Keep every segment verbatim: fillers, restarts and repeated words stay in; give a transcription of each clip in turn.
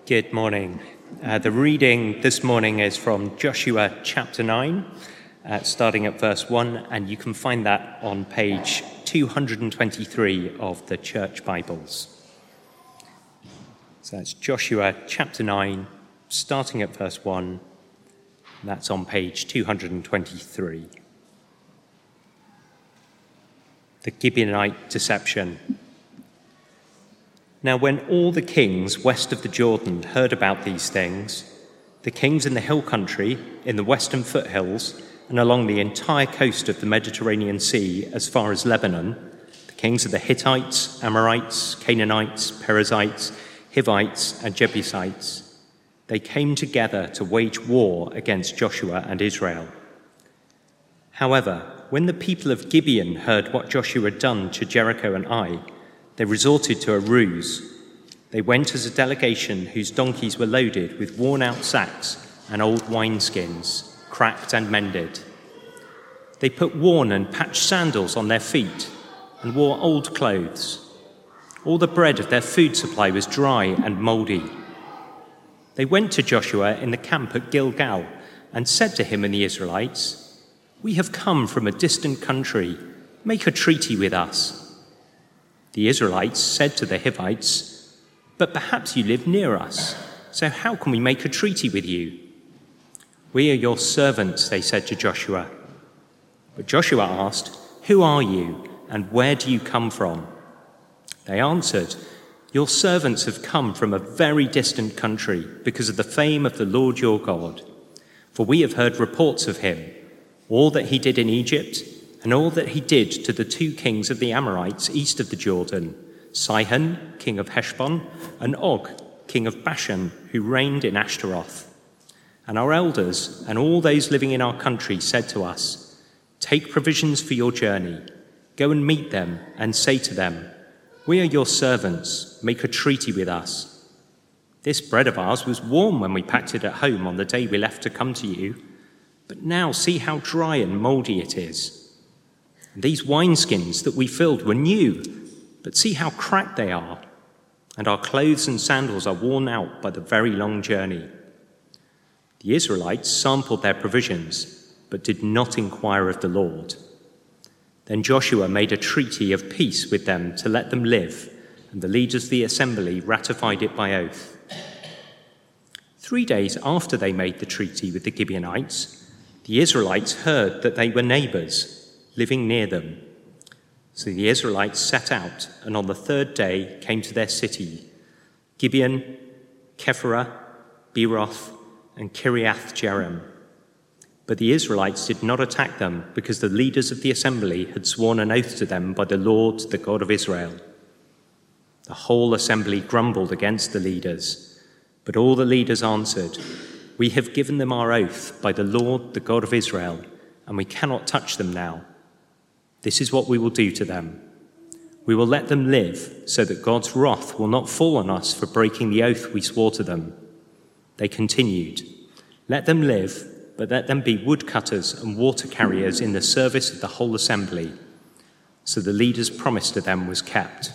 Good morning. Uh, the reading this morning is from Joshua chapter nine, uh, starting at verse one, and you can find that on page two hundred twenty-three of the Church Bibles. So that's Joshua chapter nine, starting at verse one, and that's on page two hundred twenty-three. The Gibeonite deception. Now, when all the kings west of the Jordan heard about these things, the kings in the hill country, in the western foothills, and along the entire coast of the Mediterranean Sea as far as Lebanon, the kings of the Hittites, Amorites, Canaanites, Perizzites, Hivites, and Jebusites, they came together to wage war against Joshua and Israel. However, when the people of Gibeon heard what Joshua had done to Jericho and Ai, they resorted to a ruse. They went as a delegation whose donkeys were loaded with worn-out sacks and old wineskins, cracked and mended. They put worn and patched sandals on their feet and wore old clothes. All the bread of their food supply was dry and mouldy. They went to Joshua in the camp at Gilgal and said to him and the Israelites, "We have come from a distant country. Make a treaty with us." The Israelites said to the Hivites, "But perhaps you live near us, so how can we make a treaty with you?" "We are your servants," they said to Joshua. But Joshua asked, "Who are you, and where do you come from?" They answered, "Your servants have come from a very distant country because of the fame of the Lord your God. For we have heard reports of him, all that he did in Egypt, and all that he did to the two kings of the Amorites east of the Jordan, Sihon, king of Heshbon, and Og, king of Bashan, who reigned in Ashtaroth. And our elders and all those living in our country said to us, 'Take provisions for your journey. Go and meet them and say to them, "We are your servants. Make a treaty with us." This bread of ours was warm when we packed it at home on the day we left to come to you, but now see how dry and mouldy it is. These wineskins that we filled were new, but see how cracked they are, and our clothes and sandals are worn out by the very long journey." The Israelites sampled their provisions, but did not inquire of the Lord. Then Joshua made a treaty of peace with them to let them live, and the leaders of the assembly ratified it by oath. Three days after they made the treaty with the Gibeonites, the Israelites heard that they were neighbors living near them. So the Israelites set out, and on the third day came to their city, Gibeon, Kephirah, Beeroth, and Kiriath Jearim. But the Israelites did not attack them, because the leaders of the assembly had sworn an oath to them by the Lord, the God of Israel. The whole assembly grumbled against the leaders, but all the leaders answered, "We have given them our oath by the Lord, the God of Israel, and we cannot touch them now. This is what we will do to them. We will let them live, so that God's wrath will not fall on us for breaking the oath we swore to them." They continued, "Let them live, but let them be woodcutters and water carriers in the service of the whole assembly." So the leader's promise to them was kept.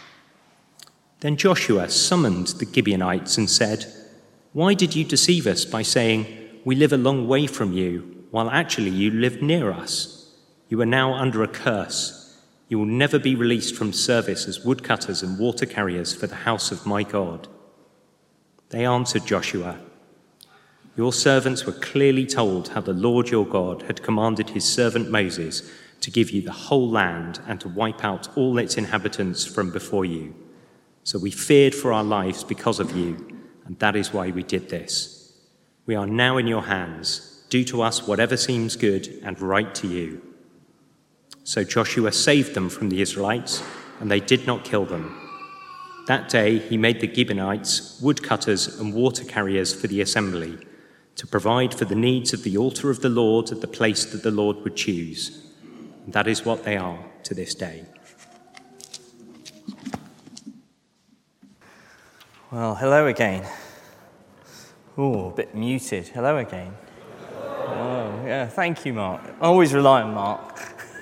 Then Joshua summoned the Gibeonites and said, "Why did you deceive us by saying, 'We live a long way from you,' while actually you live near us? You are now under a curse. You will never be released from service as woodcutters and water carriers for the house of my God." They answered Joshua, "Your servants were clearly told how the Lord your God had commanded his servant Moses to give you the whole land and to wipe out all its inhabitants from before you. So we feared for our lives because of you, and that is why we did this. We are now in your hands. Do to us whatever seems good and right to you." So Joshua saved them from the Israelites, and they did not kill them. That day he made the Gibeonites woodcutters and water carriers for the assembly, to provide for the needs of the altar of the Lord at the place that the Lord would choose. And that is what they are to this day. Well, hello again. Oh, a bit muted. Hello again. Oh, yeah, thank you, Mark. I always rely on Mark.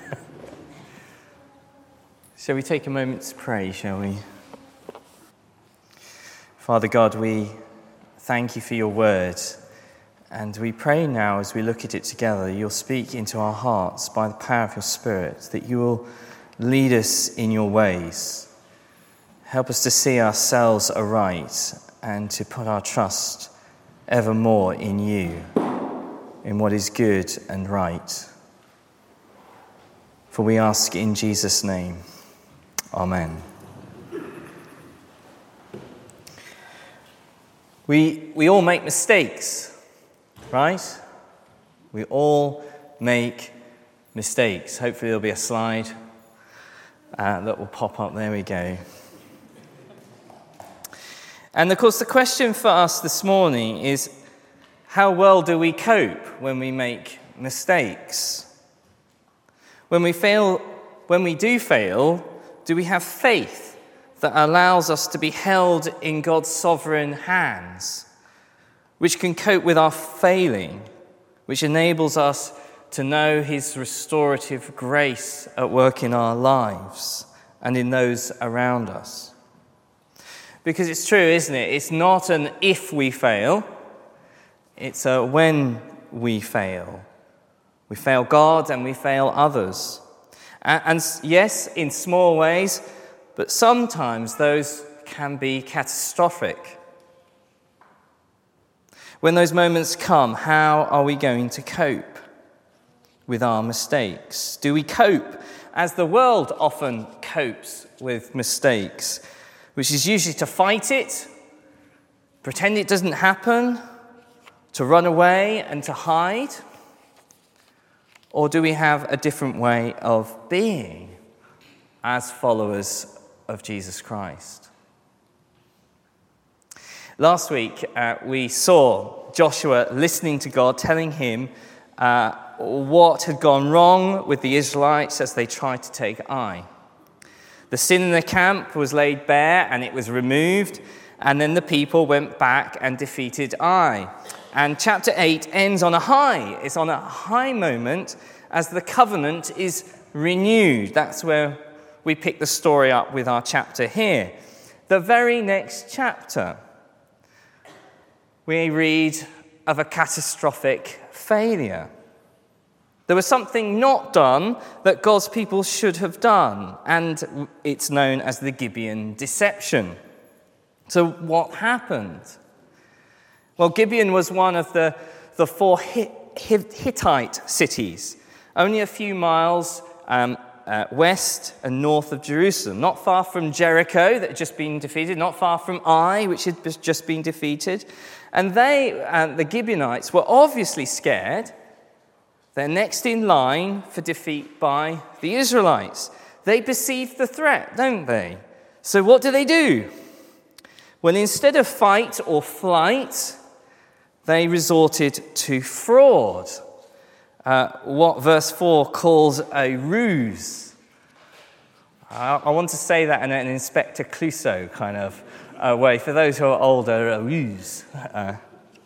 Shall we take a moment to pray, shall we? Father God, we thank you for your word. And we pray now as we look at it together, you'll speak into our hearts by the power of your Spirit, that you will lead us in your ways. Help us to see ourselves aright and to put our trust evermore in you, in what is good and right. For we ask in Jesus' name. Amen. We, we all make mistakes, right? We all make mistakes. Hopefully there'll be a slide uh, that will pop up. There we go. And of course the question for us this morning is, how well do we cope when we make mistakes? When we fail, when we do fail, do we have faith that allows us to be held in God's sovereign hands, which can cope with our failing, which enables us to know his restorative grace at work in our lives and in those around us? Because it's true, isn't it? It's not an if we fail, it's a when we fail. We fail God and we fail others. And, and yes, in small ways, but sometimes those can be catastrophic. When those moments come, how are we going to cope with our mistakes? Do we cope as the world often copes with mistakes, which is usually to fight it, pretend it doesn't happen, to run away and to hide? Or do we have a different way of being as followers of Jesus Christ? Last week, uh, we saw Joshua listening to God, telling him uh, what had gone wrong with the Israelites as they tried to take Ai. The sin in the camp was laid bare and it was removed, and then the people went back and defeated Ai. And chapter eight ends on a high. It's on a high moment as the covenant is renewed. That's where we pick the story up with our chapter here. The very next chapter, we read of a catastrophic failure. There was something not done that God's people should have done, and it's known as the Gibeon deception. So what happened? Well, Gibeon was one of the, the four Hittite cities, only a few miles um, uh, west and north of Jerusalem, not far from Jericho that had just been defeated, not far from Ai, which had just been defeated. And they, uh, the Gibeonites, were obviously scared. They're next in line for defeat by the Israelites. They perceive the threat, don't they? So what do they do? Well, instead of fight or flight, they resorted to fraud. Uh, what verse four calls a ruse. I, I want to say that in an Inspector Clouseau kind of uh, way. For those who are older, a ruse. Uh,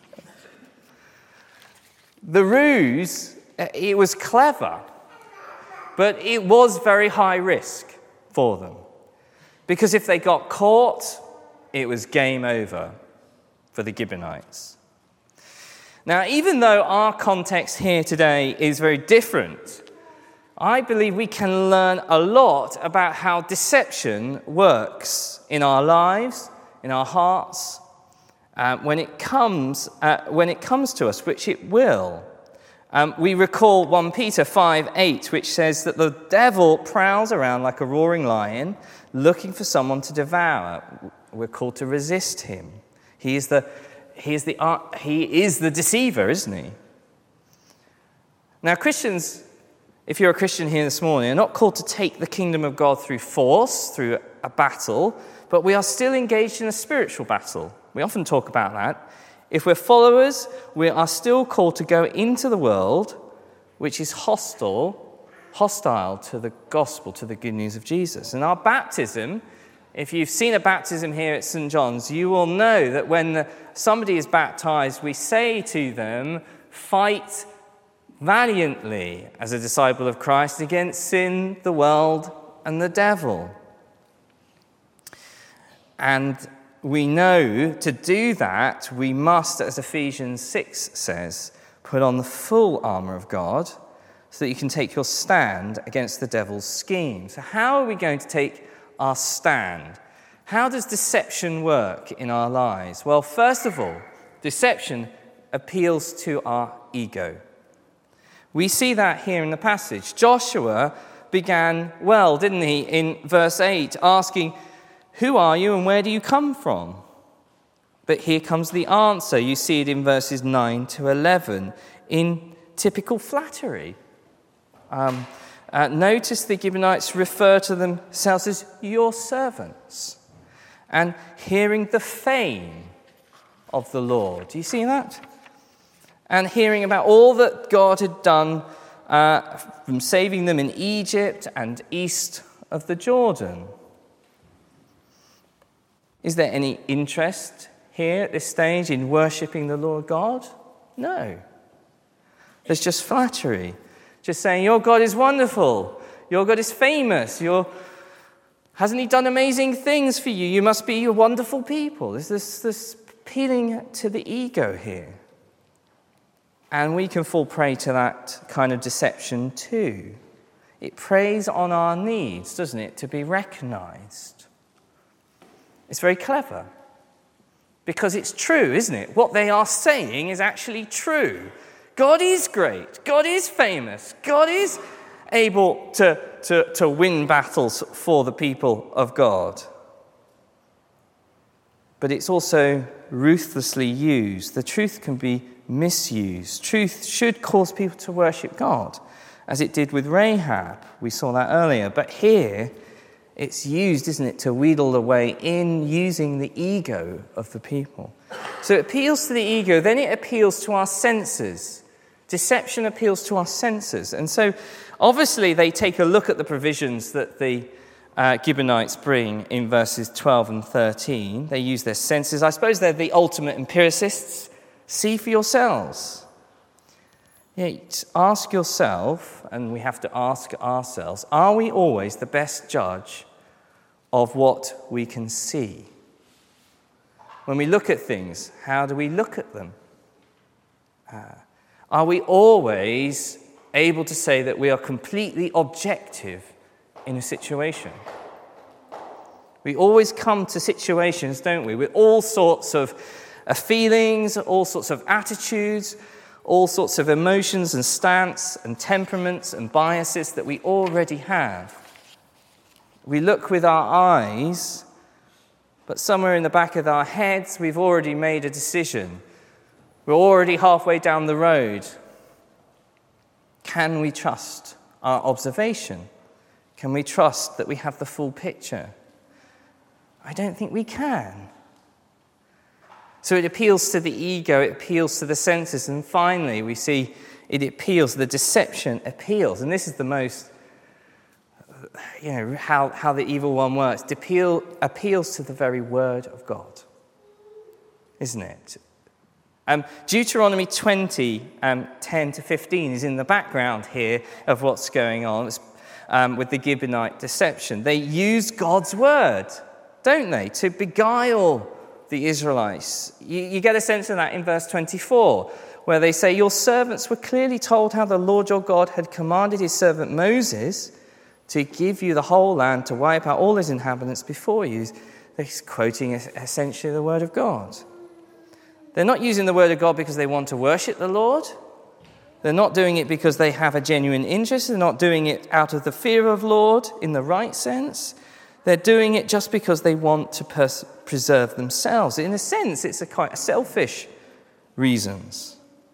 the ruse, it was clever, but it was very high risk for them. Because if they got caught, it was game over for the Gibeonites. Now, even though our context here today is very different, I believe we can learn a lot about how deception works in our lives, in our hearts, uh, when it comes uh, when it comes to us, which it will. Um, we recall First Peter five eight, which says that the devil prowls around like a roaring lion, looking for someone to devour. We're called to resist him. He is the he is the he is the deceiver, isn't he? Now, Christians, if you're a Christian here this morning, are not called to take the kingdom of God through force, through a battle, but we are still engaged in a spiritual battle. We often talk about that. If we're followers, we are still called to go into the world, which is hostile, hostile to the gospel, to the good news of Jesus. And our baptism, if you've seen a baptism here at Saint John's, you will know that when somebody is baptized, we say to them, fight valiantly as a disciple of Christ against sin, the world, and the devil. And we know to do that, we must, as Ephesians six says, put on the full armour of God so that you can take your stand against the devil's scheme. So how are we going to take our stand? How does deception work in our lives? Well, first of all, deception appeals to our ego. We see that here in the passage. Joshua began well, didn't he, in verse eight, asking, "Who are you and where do you come from?" But here comes the answer. You see it in verses nine to eleven in typical flattery. Um, uh, notice the Gibeonites refer to themselves as your servants and hearing the fame of the Lord. Do you see that? And hearing about all that God had done uh, from saving them in Egypt and east of the Jordan. Is there any interest here at this stage in worshipping the Lord God? No. There's just flattery. Just saying, your God is wonderful. Your God is famous. Your... Hasn't he done amazing things for you? You must be a wonderful people. There's this, this appealing to the ego here. And we can fall prey to that kind of deception too. It preys on our needs, doesn't it, to be recognized. It's very clever. Because it's true, isn't it? What they are saying is actually true. God is great. God is famous. God is able to, to, to win battles for the people of God. But it's also ruthlessly used. The truth can be misused. Truth should cause people to worship God, as it did with Rahab. We saw that earlier. But here, it's used, isn't it, to wheedle away in using the ego of the people. So it appeals to the ego, then it appeals to our senses. Deception appeals to our senses. And so, obviously, they take a look at the provisions that the uh, Gibeonites bring in verses twelve and thirteen. They use their senses. I suppose they're the ultimate empiricists. See for yourselves. Yet, ask yourself, and we have to ask ourselves, are we always the best judge of what we can see? When we look at things, how do we look at them? Uh, are we always able to say that we are completely objective in a situation? We always come to situations, don't we, with all sorts of uh, feelings, all sorts of attitudes, all sorts of emotions and stance and temperaments and biases that we already have. We look with our eyes, but somewhere in the back of our heads, we've already made a decision. We're already halfway down the road. Can we trust our observation? Can we trust that we have the full picture? I don't think we can. So it appeals to the ego, it appeals to the senses, and finally we see it appeals, the deception appeals, and this is the most, you know, how, how the evil one works. It appeal, appeals to the very word of God, isn't it? Um, Deuteronomy twenty, um, ten to fifteen is in the background here of what's going on um, with the Gibeonite deception. They use God's word, don't they, to beguile the Israelites. You, you get a sense of that in verse twenty-four, where they say, your servants were clearly told how the Lord your God had commanded his servant Moses to give you the whole land, to wipe out all his inhabitants before you. They're quoting essentially the word of God. They're not using the word of God because they want to worship the Lord. They're not doing it because they have a genuine interest. They're not doing it out of the fear of Lord in the right sense. They're doing it just because they want to pers- preserve themselves. In a sense, it's a quite selfish reasons.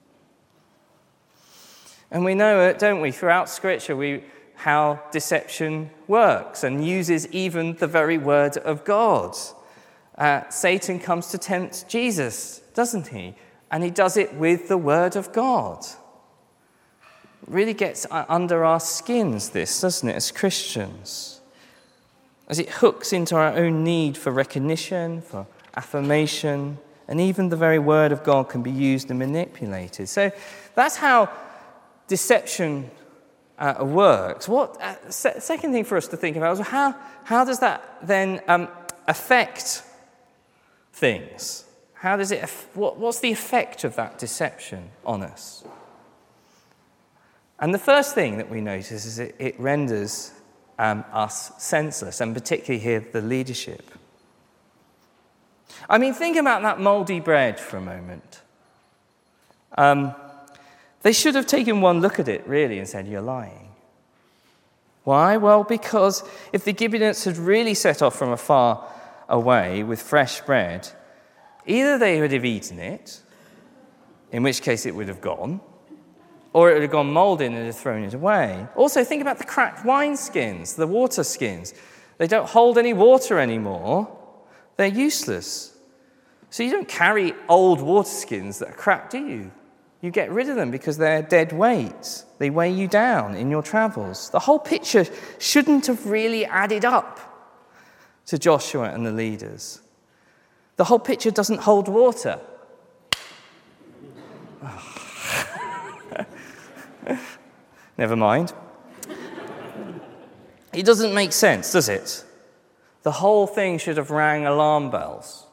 And we know it, don't we, throughout Scripture, we, how deception works and uses even the very word of God. Uh, Satan comes to tempt Jesus, doesn't he? And he does it with the word of God. It really gets under our skins, this, doesn't it, as Christians? As it hooks into our own need for recognition, for affirmation, and even the very word of God can be used and manipulated. So that's how deception uh, works. What uh, se- second thing for us to think about is how, how does that then um, affect things. How does it, what, what's the effect of that deception on us? And the first thing that we notice is it, it renders um, us senseless, and particularly here the leadership. I mean, think about that mouldy bread for a moment. Um, they should have taken one look at it, really, and said, "You're lying." Why? Well, because if the Gibeonites had really set off from afar away with fresh bread, either they would have eaten it, in which case it would have gone, or it would have gone molded and have thrown it away. Also, think about the cracked wineskins, the water skins. They don't hold any water anymore. They're useless. So you don't carry old water skins that are cracked, do you? You get rid of them because they're dead weight. They weigh you down in your travels. The whole picture shouldn't have really added up to Joshua and the leaders. The whole picture doesn't hold water. Oh. Never mind. It doesn't make sense, does it? The whole thing should have rang alarm bells.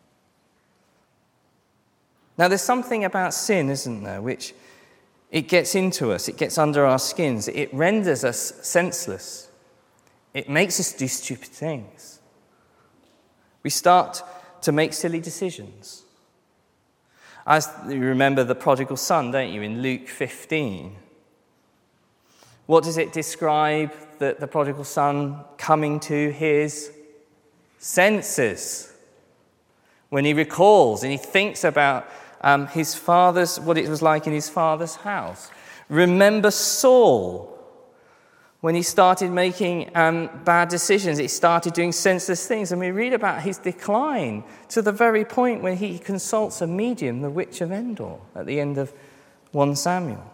Now, there's something about sin, isn't there, which it gets into us, it gets under our skins, it renders us senseless. It makes us do stupid things. We start to make silly decisions. As you remember the prodigal son, don't you, in Luke fifteen? What does it describe that the prodigal son coming to his senses? When he recalls and he thinks about um, his father's, what it was like in his father's house. Remember Saul, when he started making um, bad decisions, he started doing senseless things. And we read about his decline to the very point when he consults a medium, the witch of Endor, at the end of First Samuel.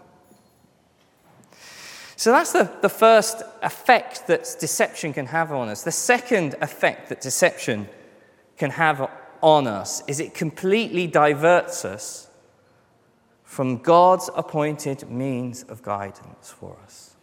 So that's the, the first effect that deception can have on us. The second effect that deception can have on us is it completely diverts us from God's appointed means of guidance for us.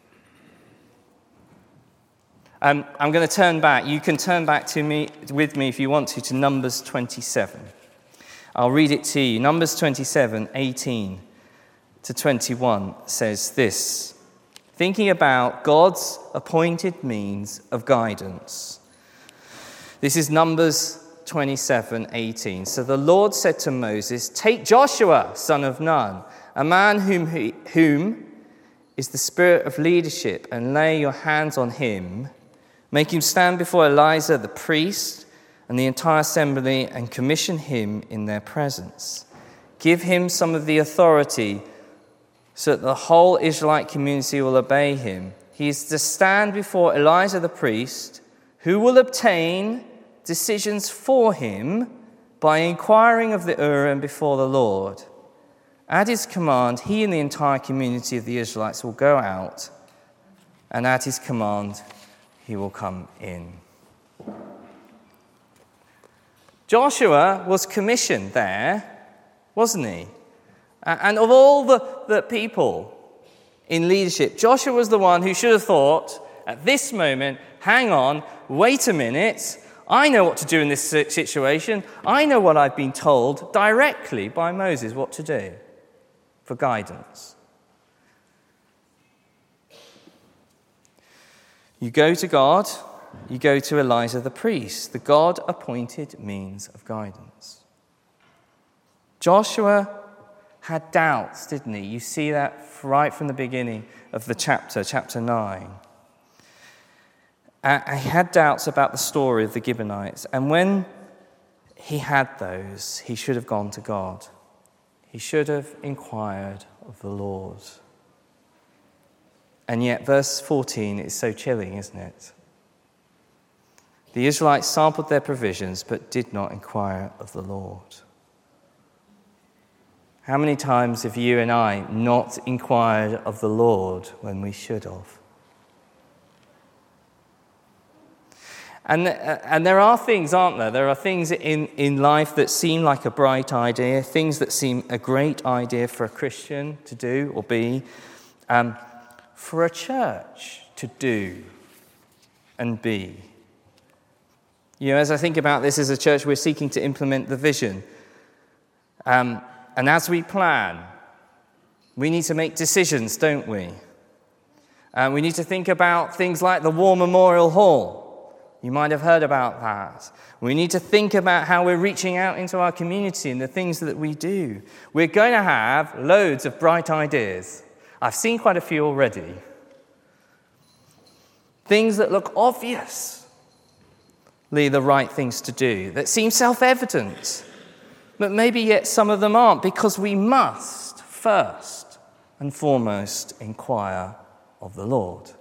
Um, I'm going to turn back. You can turn back to me with me if you want to, to Numbers twenty-seven. I'll read it to you. Numbers twenty-seven, eighteen to twenty-one says this. Thinking about God's appointed means of guidance. This is Numbers twenty-seven, eighteen. So the Lord said to Moses, "Take Joshua, son of Nun, a man whom, he, whom is the spirit of leadership, and lay your hands on him. Make him stand before Eleazar the priest and the entire assembly, and commission him in their presence. Give him some of the authority so that the whole Israelite community will obey him. He is to stand before Eleazar the priest, who will obtain decisions for him by inquiring of the Urim before the Lord. At his command, he and the entire community of the Israelites will go out, and at his command, he will come in." Joshua was commissioned there, wasn't he? And of all the, the people in leadership, Joshua was the one who should have thought, at this moment, hang on, wait a minute, I know what to do in this situation. I know what I've been told directly by Moses what to do for guidance. You go to God, you go to Eleazar the priest, the God-appointed means of guidance. Joshua had doubts, didn't he? You see that right from the beginning of the chapter, chapter nine. Uh, he had doubts about the story of the Gibeonites, and when he had those, he should have gone to God. He should have inquired of the Lord. And yet, verse fourteen is so chilling, isn't it? The Israelites sampled their provisions, but did not inquire of the Lord. How many times have you and I not inquired of the Lord when we should have? And, and there are things, aren't there? There are things in, in life that seem like a bright idea, things that seem a great idea for a Christian to do or be, um, for a church to do and be. You know, as I think about this as a church, we're seeking to implement the vision. Um, and as we plan, we need to make decisions, don't we? And we need to think about things like the War Memorial Hall. You might have heard about that. We need to think about how we're reaching out into our community and the things that we do. We're going to have loads of bright ideas. I've seen quite a few already. Things that look obviously the right things to do, that seem self-evident, but maybe yet some of them aren't, because we must first and foremost inquire of the Lord.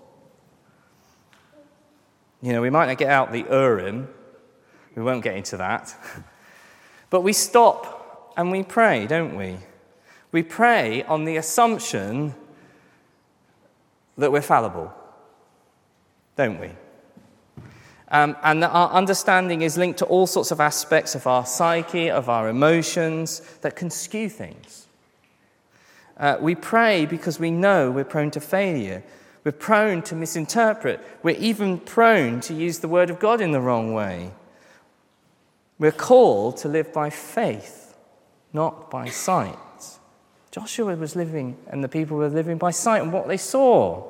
You know, we might not get out the Urim, we won't get into that, but we stop and we pray, don't we? We pray on the assumption that we're fallible, don't we? Um, and that our understanding is linked to all sorts of aspects of our psyche, of our emotions, that can skew things. Uh, we pray because we know we're prone to failure. We're prone to misinterpret. We're even prone to use the word of God in the wrong way. We're called to live by faith, not by sight. Joshua was living, and the people were living by sight and what they saw.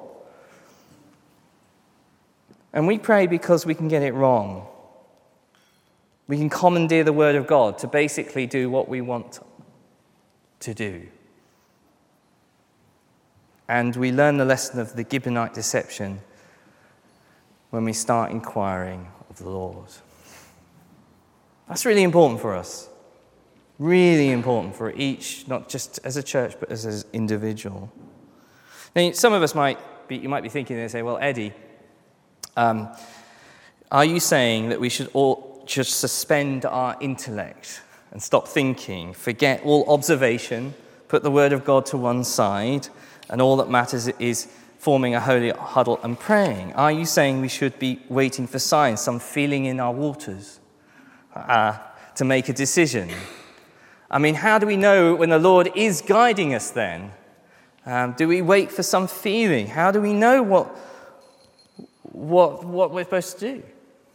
And we pray because we can get it wrong. We can commandeer the word of God to basically do what we want to do. And we learn the lesson of the Gibeonite deception when we start inquiring of the Lord. That's really important for us. Really important for each, not just as a church, but as an individual. Now, some of us might be, you might be thinking and say, well, Eddie, um, are you saying that we should all just suspend our intellect and stop thinking, forget all observation, put the word of God to one side, and all that matters is forming a holy huddle and praying? Are you saying we should be waiting for signs, some feeling in our waters, uh, to make a decision? I mean, how do we know when the Lord is guiding us then? Um, do we wait for some feeling? How do we know what, what, what we're supposed to do?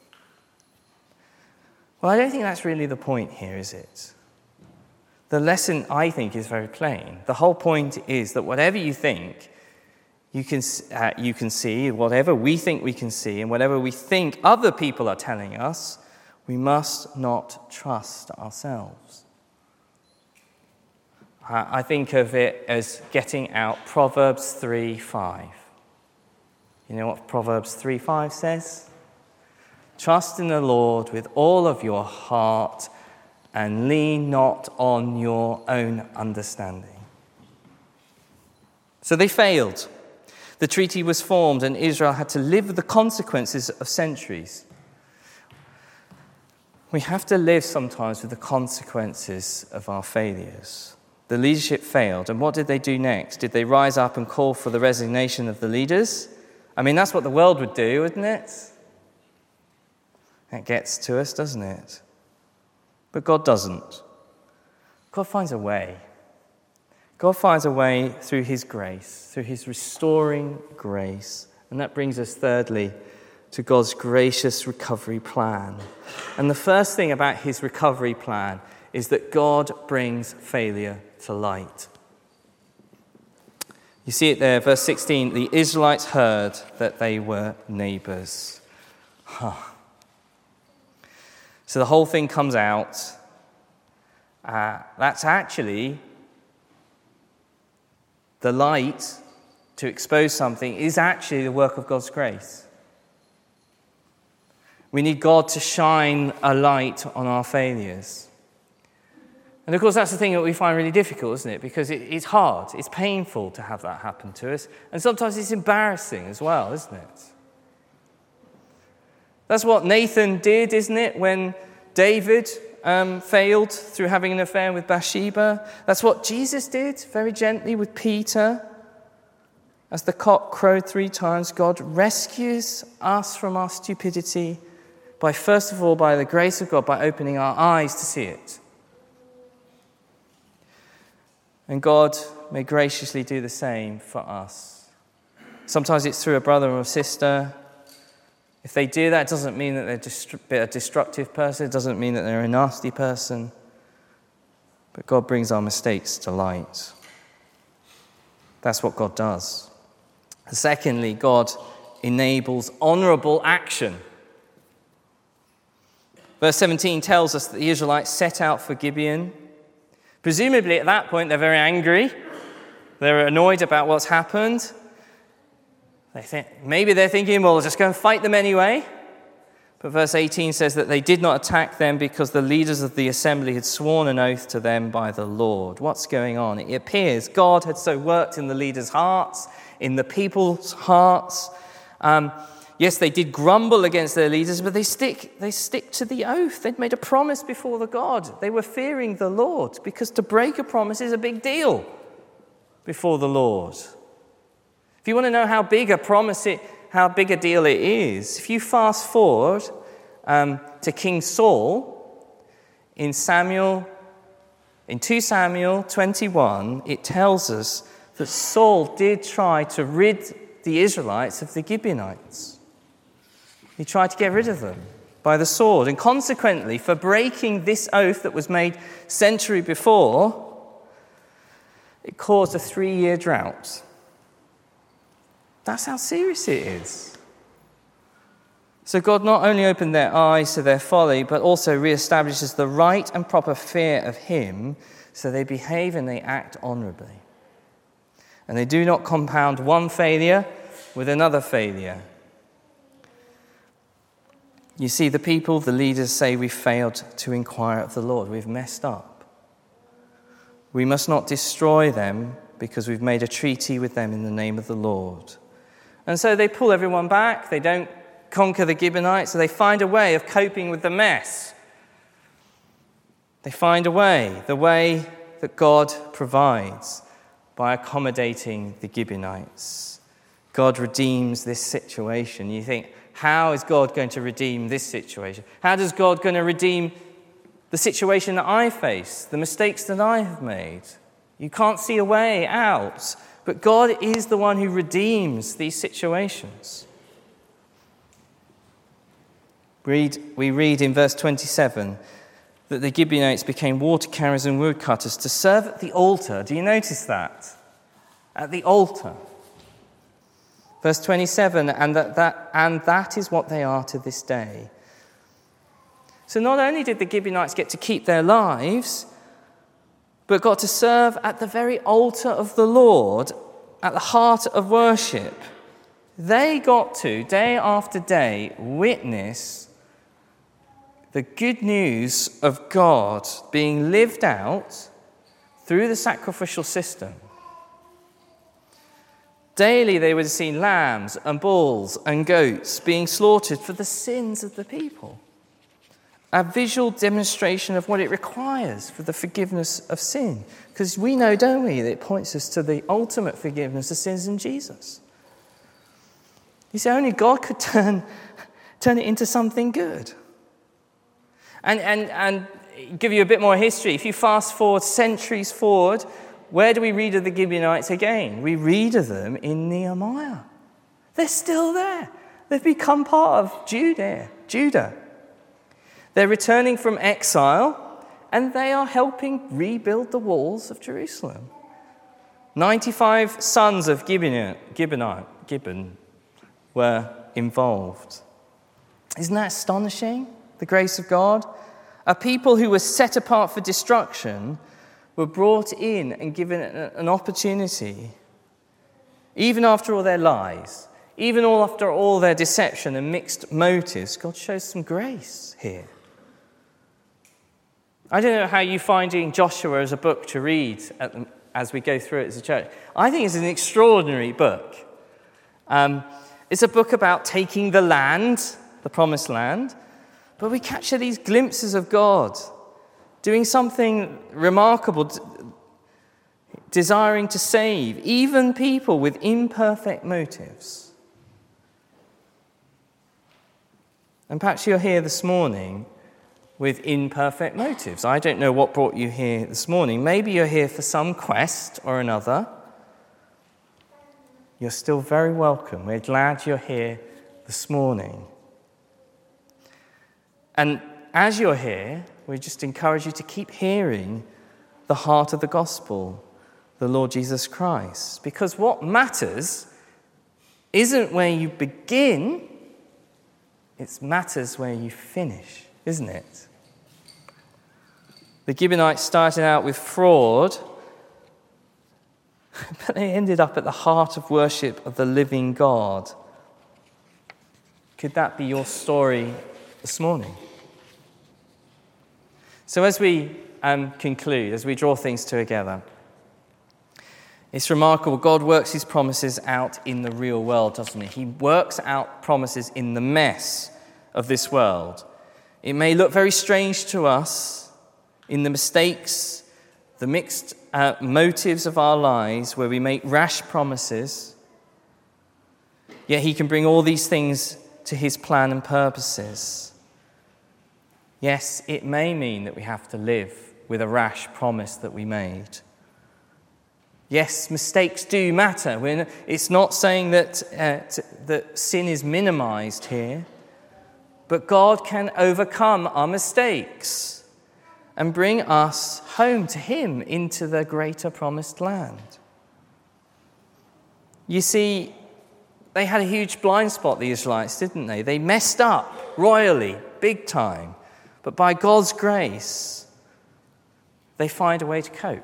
Well, I don't think that's really the point here, is it? The lesson, I think, is very plain. The whole point is that whatever you think you can, uh, you can see, whatever we think we can see, and whatever we think other people are telling us, we must not trust ourselves. Uh, I think of it as getting out Proverbs three five. You know what Proverbs three five says? Trust in the Lord with all of your heart and lean not on your own understanding. So they failed. The treaty was formed and Israel had to live with the consequences of centuries. We have to live sometimes with the consequences of our failures. The leadership failed, and what did they do next? Did they rise up and call for the resignation of the leaders? I mean, that's what the world would do, wouldn't it? That gets to us, doesn't it? But God doesn't. God finds a way. God finds a way through his grace, through his restoring grace. And that brings us, thirdly, to God's gracious recovery plan. And the first thing about his recovery plan is that God brings failure to light. You see it there, verse sixteen, the Israelites heard that they were neighbors. Huh. So the whole thing comes out. Uh, that's actually the light to expose something is actually the work of God's grace. We need God to shine a light on our failures. And of course, that's the thing that we find really difficult, isn't it? Because it, it's hard, it's painful to have that happen to us. And sometimes it's embarrassing as well, isn't it? That's what Nathan did, isn't it, when David um, failed through having an affair with Bathsheba. That's what Jesus did, very gently, with Peter. As the cock crowed three times, God rescues us from our stupidity by, first of all, by the grace of God, by opening our eyes to see it. And God may graciously do the same for us. Sometimes it's through a brother or a sister. If they do that, it doesn't mean that they're dist- a destructive person. It doesn't mean that they're a nasty person. But God brings our mistakes to light. That's what God does. Secondly, God enables honorable action. Verse seventeen tells us that the Israelites set out for Gibeon. Presumably at that point they're very angry. They're annoyed about what's happened. They think, maybe they're thinking, well, we'll just go and fight them anyway. But verse eighteen says that they did not attack them because the leaders of the assembly had sworn an oath to them by the Lord. What's going on? It appears God had so worked in the leaders' hearts, in the people's hearts. Um, yes, they did grumble against their leaders, but they stick, they stick to the oath. They'd made a promise before the God. They were fearing the Lord, because to break a promise is a big deal before the Lord. If you want to know how big a promise it, how big a deal it is, if you fast forward um, to King Saul in Samuel, in Second Samuel twenty-one, it tells us that Saul did try to rid the Israelites of the Gibeonites. He tried to get rid of them by the sword, and consequently, for breaking this oath that was made century before, it caused a three-year drought. That's how serious it is. So God not only opened their eyes to their folly, but also reestablishes the right and proper fear of him, so they behave and they act honorably. And they do not compound one failure with another failure. You see, the people, the leaders say we failed to inquire of the Lord. We've messed up. We must not destroy them because we've made a treaty with them in the name of the Lord. And so they pull everyone back. They don't conquer the Gibeonites, so they find a way of coping with the mess. They find a way, the way that God provides by accommodating the Gibeonites. God redeems this situation. You think, how is God going to redeem this situation? How is God going to redeem the situation that I face, the mistakes that I have made? You can't see a way out. But God is the one who redeems these situations. Read, we read in verse twenty-seven that the Gibeonites became water carriers and woodcutters to serve at the altar. Do you notice that? At the altar. Verse twenty-seven, and that, that, and that is what they are to this day. So not only did the Gibeonites get to keep their lives, but got to serve at the very altar of the Lord, at the heart of worship. They got to, day after day, witness the good news of God being lived out through the sacrificial system. Daily they would have seen lambs and bulls and goats being slaughtered for the sins of the people. A visual demonstration of what it requires for the forgiveness of sin. Because we know, don't we, that it points us to the ultimate forgiveness of sins in Jesus. You see, only God could turn, turn it into something good. And, and, and give you a bit more history. If you fast forward centuries forward, where do we read of the Gibeonites again? We read of them in Nehemiah. They're still there. They've become part of Judah. Judah. They're returning from exile, and they are helping rebuild the walls of Jerusalem. ninety-five sons of Gibeon, Gibeon, Gibeon were involved. Isn't that astonishing? The grace of God. A people who were set apart for destruction were brought in and given an opportunity. Even after all their lies, even all after all their deception and mixed motives, God shows some grace here. I don't know how you're finding Joshua as a book to read at the, as we go through it as a church. I think it's an extraordinary book. Um, it's a book about taking the land, the promised land, but we capture these glimpses of God doing something remarkable, desiring to save even people with imperfect motives. And perhaps you're here this morning with imperfect motives. I don't know what brought you here this morning. Maybe you're here for some quest or another. You're still very welcome. We're glad you're here this morning. And as you're here, we just encourage you to keep hearing the heart of the gospel, the Lord Jesus Christ. Because what matters isn't where you begin, it matters where you finish, isn't it? The Gibeonites started out with fraud, but they ended up at the heart of worship of the living God. Could that be your story this morning? So as we um, conclude, as we draw things together, it's remarkable. God works his promises out in the real world, doesn't he? He works out promises in the mess of this world. It may look very strange to us in the mistakes, the mixed uh, motives of our lives where we make rash promises, yet he can bring all these things to his plan and purposes. Yes, it may mean that we have to live with a rash promise that we made. Yes, mistakes do matter. We're, it's not saying that, uh, t- that sin is minimized here, but God can overcome our mistakes and bring us home to him into the greater promised land. You see, they had a huge blind spot, the Israelites, didn't they? They messed up royally, big time. But by God's grace, they find a way to cope.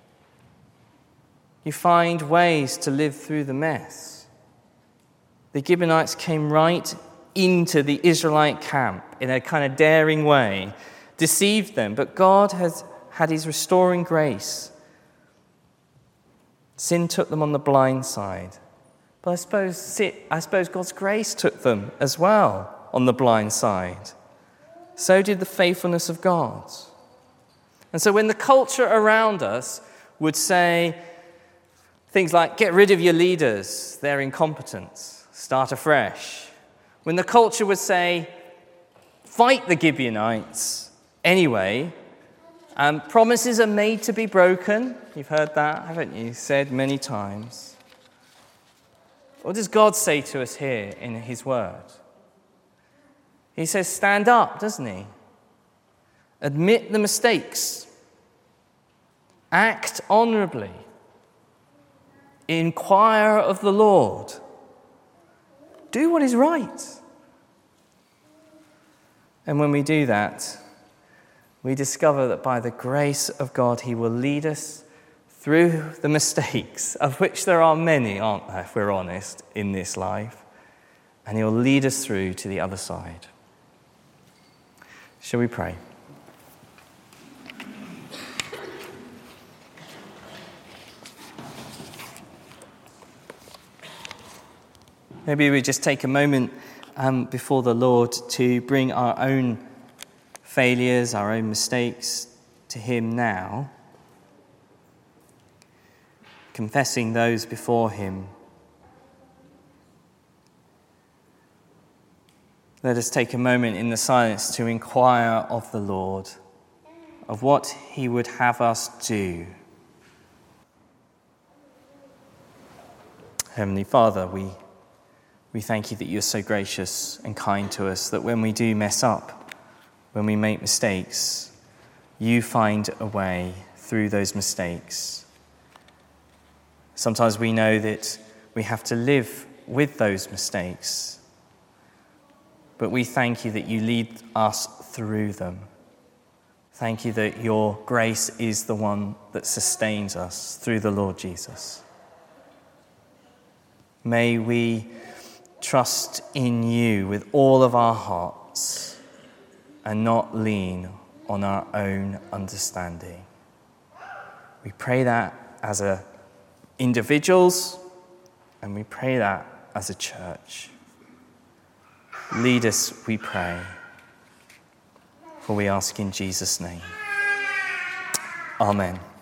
You find ways to live through the mess. The Gibeonites came right into the Israelite camp in a kind of daring way, deceived them, but God has had his restoring grace. Sin took them on the blind side. But I suppose, I suppose God's grace took them as well on the blind side. So did the faithfulness of God. And so when the culture around us would say things like, get rid of your leaders, they're incompetent, start afresh. When the culture would say, fight the Gibeonites anyway, um, promises are made to be broken. You've heard that, haven't you? Said many times. What does God say to us here in his word? He says, stand up, doesn't he? Admit the mistakes. Act honorably. Inquire of the Lord. Do what is right. And when we do that, we discover that by the grace of God, he will lead us through the mistakes, of which there are many, aren't there, if we're honest, in this life. And he'll lead us through to the other side. Shall we pray? Maybe we just take a moment um, before the Lord to bring our own failures, our own mistakes to him now, confessing those before him. Let us take a moment in the silence to inquire of the Lord, of what he would have us do. Heavenly Father, we, we thank you that you're so gracious and kind to us, that when we do mess up, when we make mistakes, you find a way through those mistakes. Sometimes we know that we have to live with those mistakes, but we thank you that you lead us through them. Thank you that your grace is the one that sustains us through the Lord Jesus. May we trust in you with all of our hearts and not lean on our own understanding. We pray that as a individuals, and we pray that as a church. Lead us, we pray, for we ask in Jesus' name. Amen.